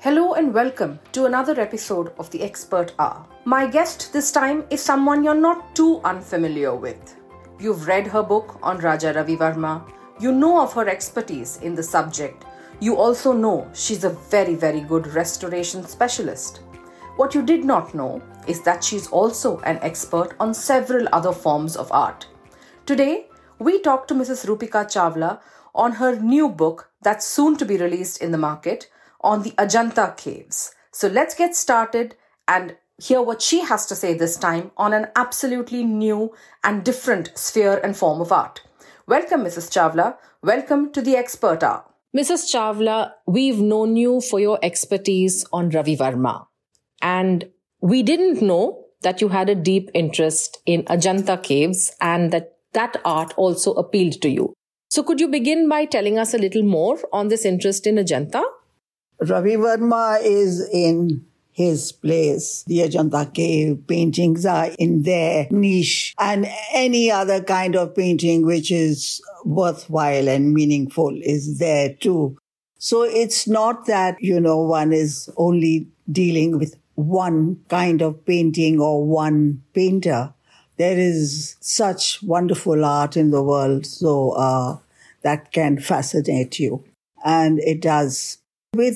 Hello and welcome to another episode of the Expert Hour. My guest this time is someone you're not too unfamiliar with. You've read her book on Raja Ravi Verma. You know of her expertise in the subject. You also know she's a very, very good restoration specialist. What you did not know is that she's also an expert on several other forms of art. Today, we talk to Mrs. Roopika Chawla on her new book that's soon to be released in the market on the Ajanta Caves. So let's get started and hear what she has to say this time on an absolutely new and different sphere and form of art. Welcome, Mrs. Chawla. Welcome to the Expert Hour. Mrs. Chawla, we've known you for your expertise on Ravi Verma. And we didn't know that you had a deep interest in Ajanta Caves and that art also appealed to you. So could you begin by telling us a little more on this interest in Ajanta? Ravi Verma is in his place. The Ajanta cave paintings are in their niche, and any other kind of painting which is worthwhile and meaningful is there too. So it's not that, one is only dealing with one kind of painting or one painter. There is such wonderful art in the world, so that can fascinate you. And it does. With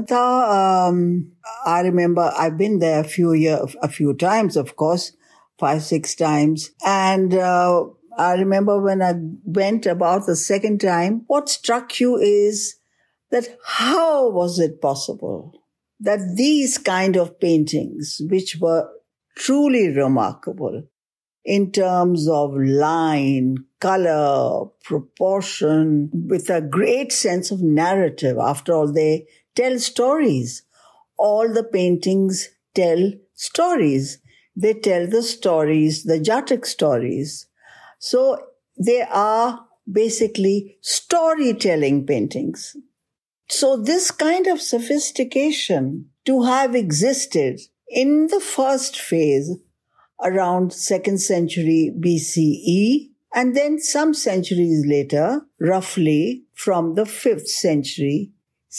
Ajanta, I remember I've been there a few times, of course, 5-6 times. And I remember when I went about the second time, what struck you is that how was it possible that these kind of paintings, which were truly remarkable in terms of line, color, proportion, with a great sense of narrative. After all, they tell stories. All the paintings tell stories. They tell the stories, the Jatak stories. So they are basically storytelling paintings. So this kind of sophistication to have existed in the first phase around 2nd century BCE, and then some centuries later, roughly from the 5th century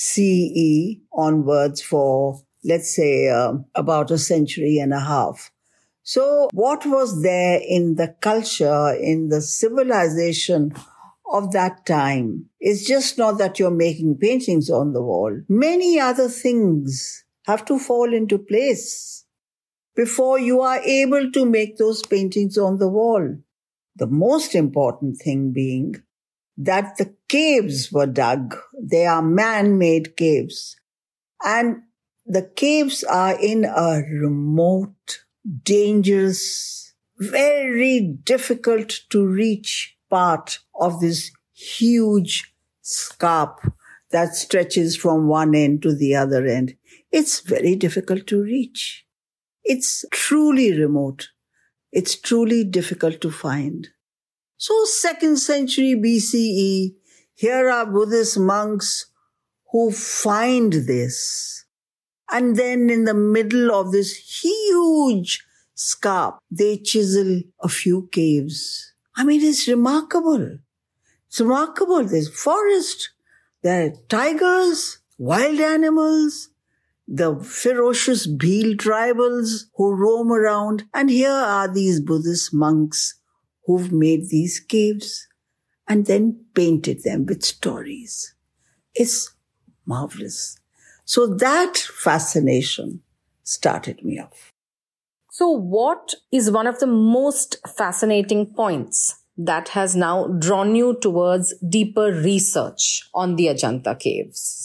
CE onwards for, let's say, about a century and a half. So what was there in the culture, in the civilization of that time is just not that you're making paintings on the wall. Many other things have to fall into place before you are able to make those paintings on the wall. The most important thing being that the caves were dug. They are man-made caves. And the caves are in a remote, dangerous, very difficult to reach part of this huge scarp that stretches from one end to the other end. It's very difficult to reach. It's truly remote. It's truly difficult to find. So 2nd century BCE, here are Buddhist monks who find this. And then in the middle of this huge scarp, they chisel a few caves. I mean, it's remarkable. It's remarkable. There's forest, there are tigers, wild animals, the ferocious Bhil tribals who roam around. And here are these Buddhist monks who've made these caves and then painted them with stories. It's marvelous. So that fascination started me off. So what is one of the most fascinating points that has now drawn you towards deeper research on the Ajanta Caves?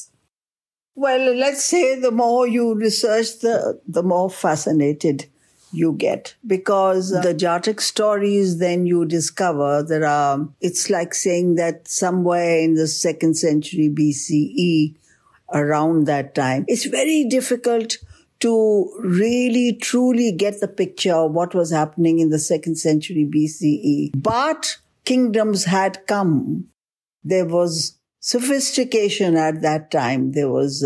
Well, let's say the more you research, the more fascinated you get. Because the Jatak stories, then you discover it's like saying that somewhere in the 2nd century BCE, around that time, it's very difficult to really, truly get the picture of what was happening in the 2nd century BCE. But kingdoms had come. There was sophistication at that time. There was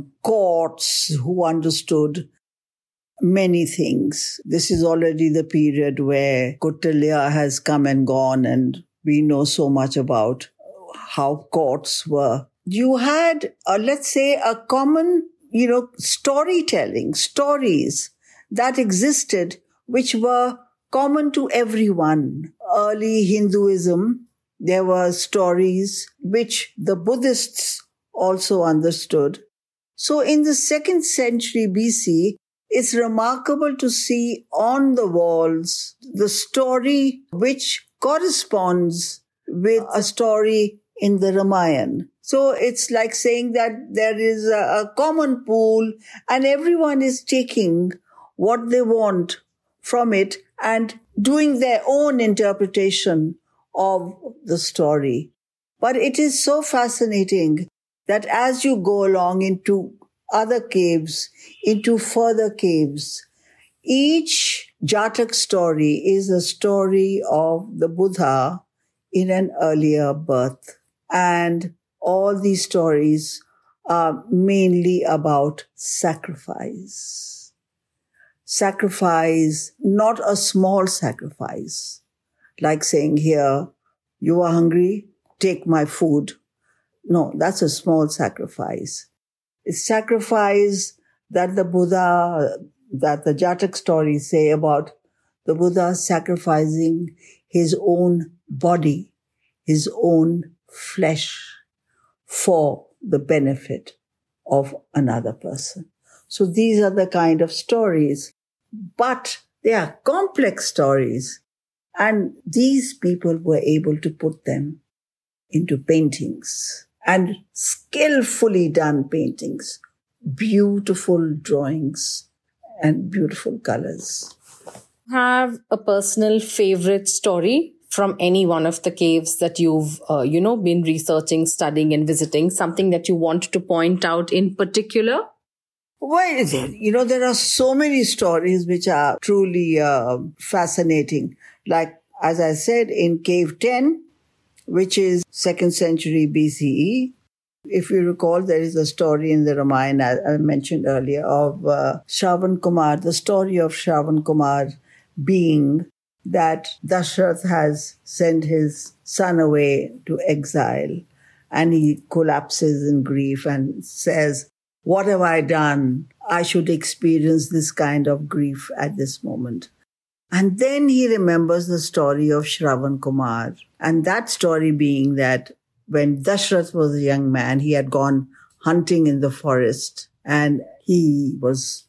courts who understood many things. This is already the period where Kautilya has come and gone, and we know so much about how courts were. You had, let's say, a common storytelling, stories that existed which were common to everyone. Early Hinduism, there were stories which the Buddhists also understood. So in the 2nd century BC, it's remarkable to see on the walls the story which corresponds with a story in the Ramayana. So it's like saying that there is a common pool and everyone is taking what they want from it and doing their own interpretation of the story. But it is so fascinating that as you go along into other caves, into further caves, each Jatak story is a story of the Buddha in an earlier birth. And all these stories are mainly about sacrifice. Sacrifice, not a small sacrifice, like saying here, you are hungry, take my food. No, that's a small sacrifice. It's sacrifice that the Buddha, that the Jatak stories say about the Buddha sacrificing his own body, his own flesh for the benefit of another person. So these are the kind of stories, but they are complex stories. And these people were able to put them into paintings, and skillfully done paintings, beautiful drawings and beautiful colors. Have a personal favorite story from any one of the caves that you've, been researching, studying and visiting, something that you want to point out in particular? Well, there are so many stories which are truly fascinating. Like, as I said, in Cave 10, which is 2nd century BCE. If you recall, there is a story in the Ramayana I mentioned earlier of Shravan Kumar, the story of Shravan Kumar being that Dashrath has sent his son away to exile, and he collapses in grief and says, "What have I done? I should experience this kind of grief at this moment." And then he remembers the story of Shravan Kumar. And that story being that when Dashrath was a young man, he had gone hunting in the forest and he was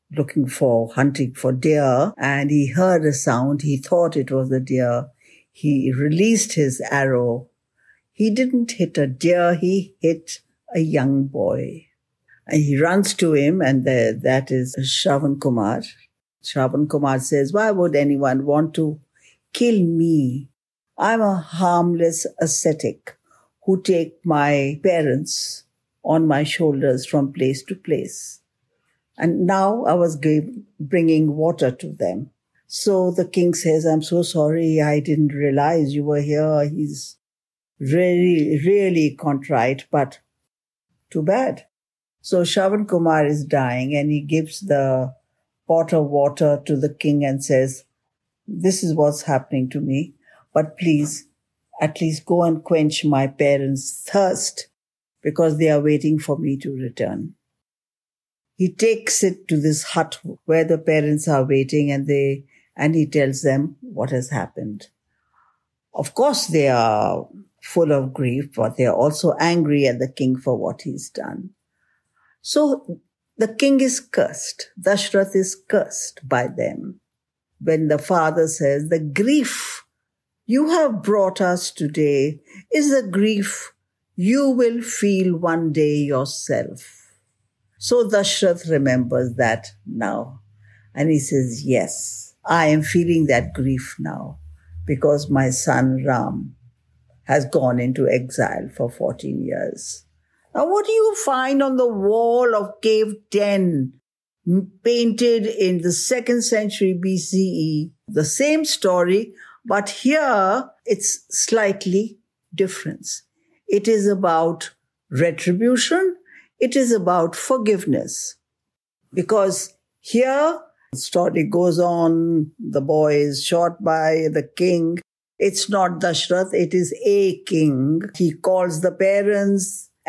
hunting for deer, and he heard a sound. He thought it was a deer. He released his arrow. He didn't hit a deer. He hit a young boy. And he runs to him, and that is Shravan Kumar. Shravan Kumar says, "Why would anyone want to kill me? I'm a harmless ascetic who take my parents on my shoulders from place to place. And now I was bringing water to them." So the king says, "I'm so sorry. I didn't realize you were here." He's really, really contrite, but too bad. So Shravan Kumar is dying, and he gives the pot of water to the king and says, "This is what's happening to me, but please at least go and quench my parents' thirst because they are waiting for me to return." He takes it to this hut where the parents are waiting, and he tells them what has happened. Of course, they are full of grief, but they are also angry at the king for what he's done. So the king is cursed. Dashrath is cursed by them. When the father says, "The grief you have brought us today is the grief you will feel one day yourself." So Dashrath remembers that now. And he says, "Yes, I am feeling that grief now because my son Ram has gone into exile for 14 years. Now, what do you find on the wall of Cave 10, painted in the 2nd century BCE? The same story, but here it's slightly different. It is about retribution. It is about forgiveness. Because here, the story goes on, the boy is shot by the king. It's not Dashrath, it is a king. He calls the parents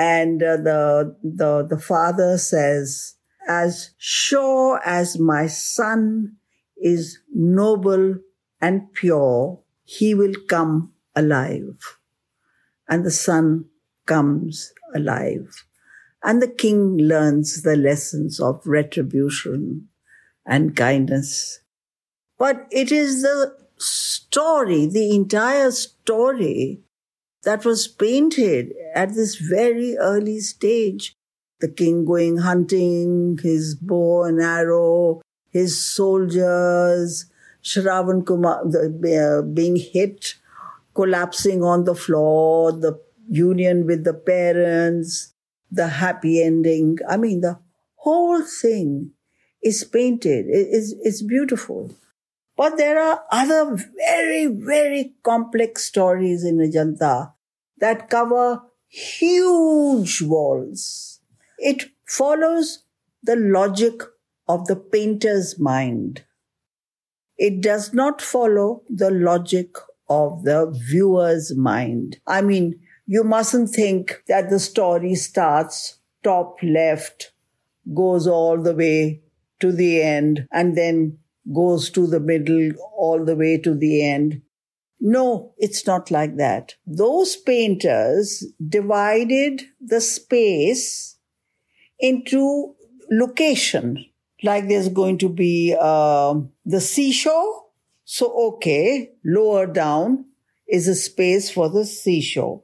And the father says, as sure as my son is noble and pure, he will come alive. And the son comes alive. And the king learns the lessons of retribution and kindness. But it is the story, the entire story, that was painted at this very early stage. The king going hunting, his bow and arrow, his soldiers, Shravan Kumar being hit, collapsing on the floor, the union with the parents, the happy ending. I mean, the whole thing is painted. It's beautiful. But there are other very, very complex stories in Ajanta that cover huge walls. It follows the logic of the painter's mind. It does not follow the logic of the viewer's mind. I mean, you mustn't think that the story starts top left, goes all the way to the end, and then goes to the middle all the way to the end. No, it's not like that. Those painters divided the space into location. Like there's going to be the seashore. So, okay, lower down is a space for the seashore.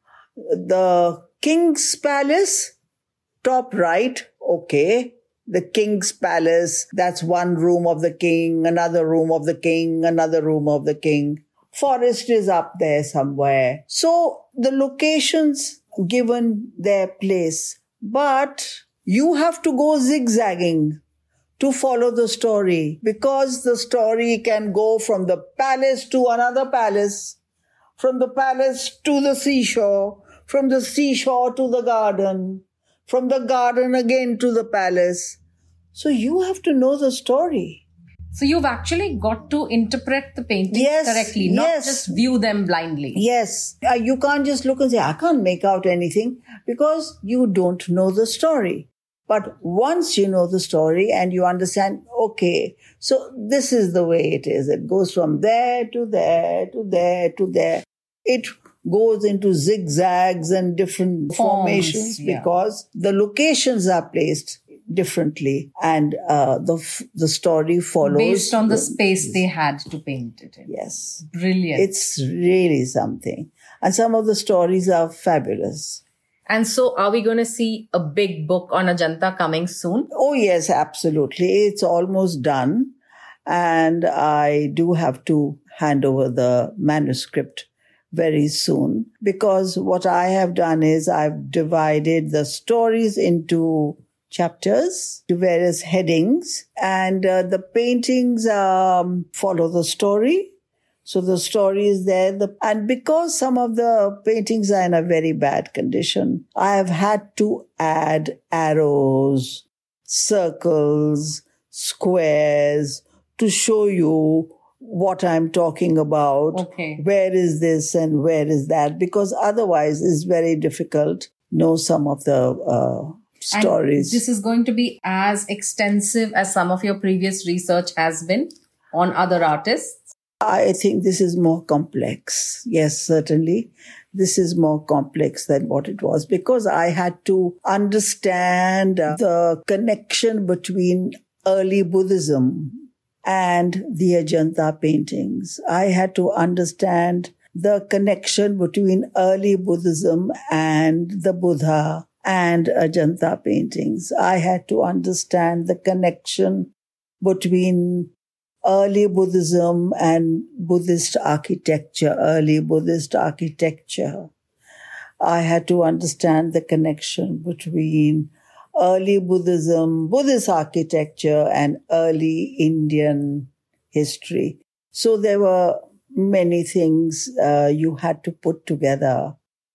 The king's palace, top right, okay. The king's palace, that's one room of the king, another room of the king, another room of the king. Forest is up there somewhere. So the locations given their place. But you have to go zigzagging to follow the story, because the story can go from the palace to another palace, from the palace to the seashore, from the seashore to the garden, from the garden again to the palace. So you have to know the story. So you've actually got to interpret the paintings correctly, not just view them blindly. Yes. You can't just look and say, I can't make out anything, because you don't know the story. But once you know the story and you understand, okay, so this is the way it is. It goes from there to there to there to there. It goes into zigzags and different formations because the locations are placed differently, and the story follows based on the space they had to paint it in. Yes. Brilliant. It's really something. And some of the stories are fabulous. And so are we going to see a big book on Ajanta coming soon? Oh, yes, absolutely. It's almost done. And I do have to hand over the manuscript very soon, because what I have done is I've divided the stories into chapters, to various headings, and the paintings follow the story. So the story is there. And because some of the paintings are in a very bad condition, I have had to add arrows, circles, squares to show you what I'm talking about. Okay. Where is this and where is that? Because otherwise it's very difficult to know some of the stories. And this is going to be as extensive as some of your previous research has been on other artists? I think this is more complex. Yes, certainly. This is more complex than what it was, because I had to understand the connection between early Buddhism and the Ajanta paintings. I had to understand the connection between early Buddhism and the Buddha and Ajanta paintings. I had to understand the connection between early Buddhism and Buddhist architecture, early Buddhist architecture. I had to understand the connection between early Buddhism, Buddhist architecture, and early Indian history. So there were many things you had to put together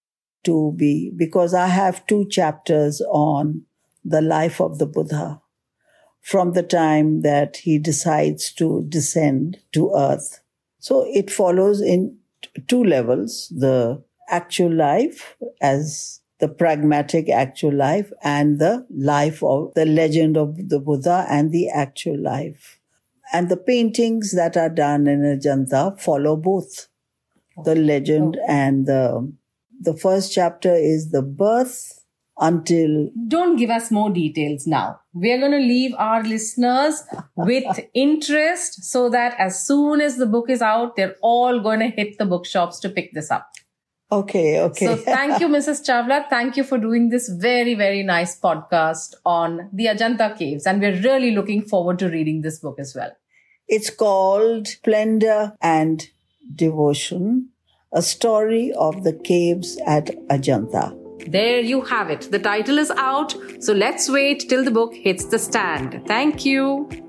because I have 2 chapters on the life of the Buddha, from the time that he decides to descend to earth. So it follows in 2 levels: the actual life as the pragmatic actual life and the life of the legend of the Buddha and the actual life. And the paintings that are done in Ajanta follow both the legend and the first chapter is the birth until... Don't give us more details now. We're going to leave our listeners with interest so that as soon as the book is out, they're all going to hit the bookshops to pick this up. Okay. So thank you, Mrs. Chawla. Thank you for doing this very, very nice podcast on the Ajanta Caves. And we're really looking forward to reading this book as well. It's called Splendor and Devotion, a story of the caves at Ajanta. There you have it. The title is out. So let's wait till the book hits the stand. Thank you.